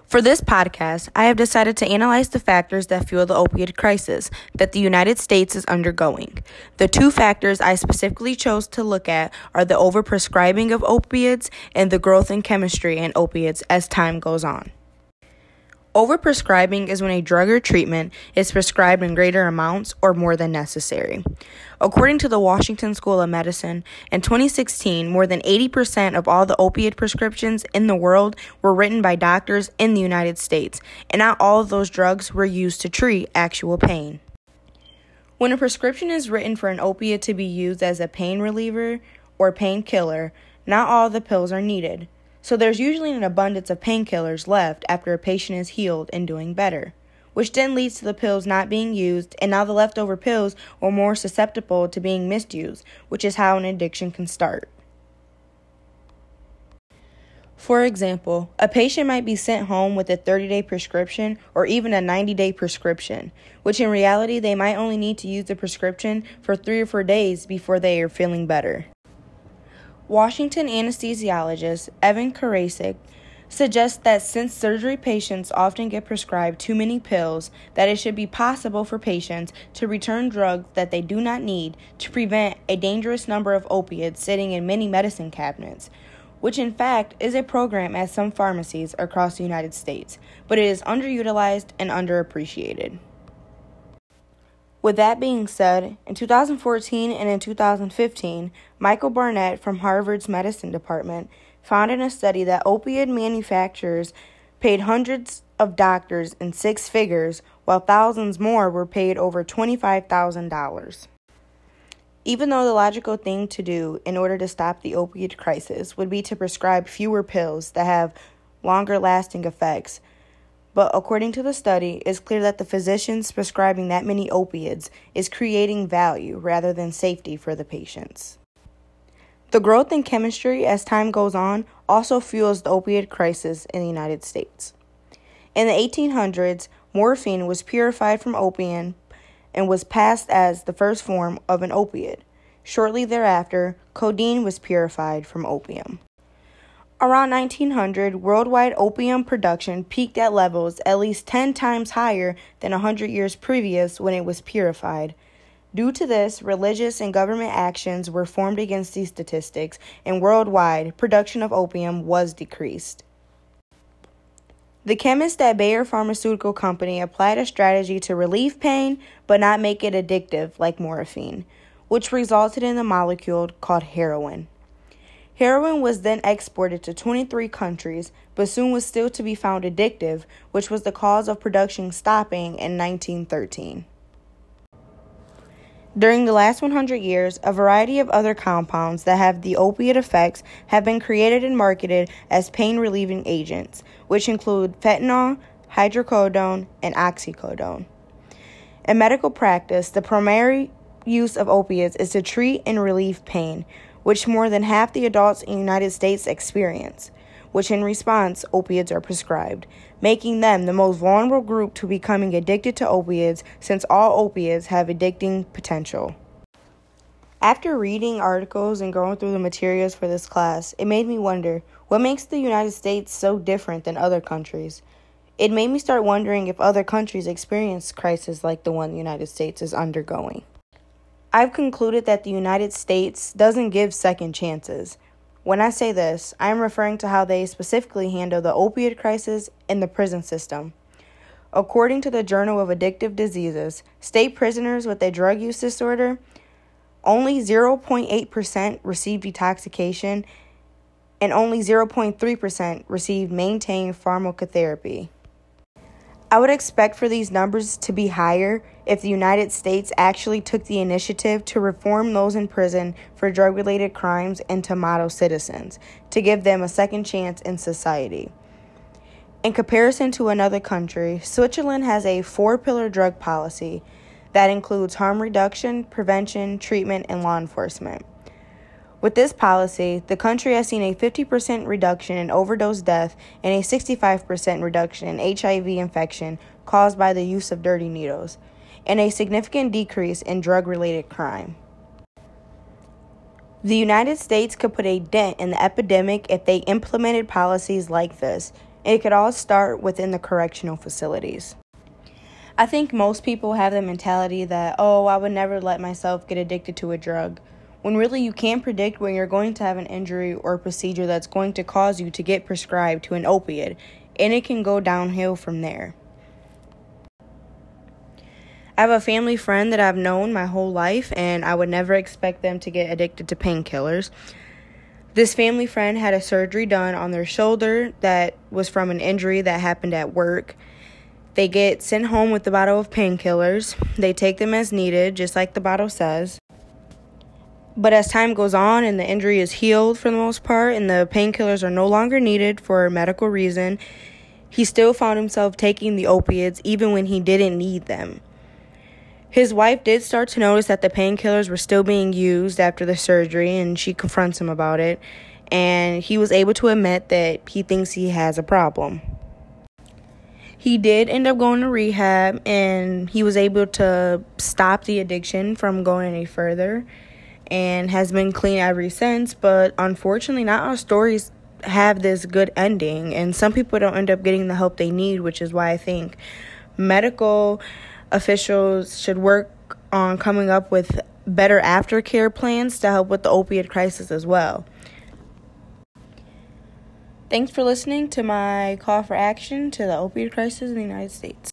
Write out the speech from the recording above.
For this podcast, I have decided to analyze the factors that fuel the opioid crisis that the United States is undergoing. The two factors I specifically chose to look at are the overprescribing of opiates and the growth in chemistry and opiates as time goes on. Overprescribing is when a drug or treatment is prescribed in greater amounts or more than necessary. According to the Washington School of Medicine, in 2016, more than 80% of all the opiate prescriptions in the world were written by doctors in the United States, and not all of those drugs were used to treat actual pain. When a prescription is written for an opiate to be used as a pain reliever or painkiller, not all the pills are needed. So there's usually an abundance of painkillers left after a patient is healed and doing better, which then leads to the pills not being used, and now the leftover pills are more susceptible to being misused, which is how an addiction can start. For example, a patient might be sent home with a 30-day prescription or even a 90-day prescription, which in reality they might only need to use the prescription for 3 or 4 days before they are feeling better. Washington anesthesiologist Evan Karasik suggests that since surgery patients often get prescribed too many pills, that it should be possible for patients to return drugs that they do not need to prevent a dangerous number of opiates sitting in many medicine cabinets, which in fact is a program at some pharmacies across the United States, but it is underutilized and underappreciated. With that being said, in 2014 and in 2015, Michael Barnett from Harvard's medicine department found in a study that opioid manufacturers paid hundreds of doctors in 6 figures, while thousands more were paid over $25,000. Even though the logical thing to do in order to stop the opioid crisis would be to prescribe fewer pills that have longer-lasting effects, but according to the study, it's clear that the physicians prescribing that many opiates is creating value rather than safety for the patients. The growth in chemistry as time goes on also fuels the opioid crisis in the United States. In the 1800s, morphine was purified from opium and was passed as the first form of an opiate. Shortly thereafter, codeine was purified from opium. Around 1900, worldwide opium production peaked at levels at least 10 times higher than 100 years previous when it was purified. Due to this, religious and government actions were formed against these statistics, and worldwide, production of opium was decreased. The chemists at Bayer Pharmaceutical Company applied a strategy to relieve pain but not make it addictive like morphine, which resulted in a molecule called heroin. Heroin was then exported to 23 countries, but soon was still to be found addictive, which was the cause of production stopping in 1913. During the last 100 years, a variety of other compounds that have the opiate effects have been created and marketed as pain-relieving agents, which include fentanyl, hydrocodone, and oxycodone. In medical practice, the primary use of opiates is to treat and relieve pain, which more than half the adults in the United States experience, which in response, opiates are prescribed, making them the most vulnerable group to becoming addicted to opiates since all opiates have addicting potential. After reading articles and going through the materials for this class, it made me wonder, what makes the United States so different than other countries? It made me start wondering if other countries experience crises like the one the United States is undergoing. I've concluded that the United States doesn't give second chances. When I say this, I am referring to how they specifically handle the opioid crisis in the prison system. According to the Journal of Addictive Diseases, state prisoners with a drug use disorder, only 0.8% received detoxification and only 0.3% received maintained pharmacotherapy. I would expect for these numbers to be higher if the United States actually took the initiative to reform those in prison for drug-related crimes into model citizens, to give them a second chance in society. In comparison to another country, Switzerland has a 4-pillar drug policy that includes harm reduction, prevention, treatment, and law enforcement. With this policy, the country has seen a 50% reduction in overdose death and a 65% reduction in HIV infection caused by the use of dirty needles, and a significant decrease in drug-related crime. The United States could put a dent in the epidemic if they implemented policies like this, It could all start within the correctional facilities. I think most people have the mentality that, I would never let myself get addicted to a drug, when really you can't predict when you're going to have an injury or procedure that's going to cause you to get prescribed to an opioid, and it can go downhill from there. I have a family friend that I've known my whole life, and I would never expect them to get addicted to painkillers. This family friend had a surgery done on their shoulder that was from an injury that happened at work. They get sent home with a bottle of painkillers. They take them as needed, just like the bottle says. But as time goes on and the injury is healed for the most part and the painkillers are no longer needed for a medical reason, he still found himself taking the opiates even when he didn't need them. His wife did start to notice that the painkillers were still being used after the surgery, and she confronts him about it. And he was able to admit that he thinks he has a problem. He did end up going to rehab, and he was able to stop the addiction from going any further and has been clean ever since. But unfortunately, not all stories have this good ending, and some people don't end up getting the help they need, which is why I think medical officials should work on coming up with better aftercare plans to help with the opioid crisis as well. Thanks for listening to my call for action to the opioid crisis in the United States.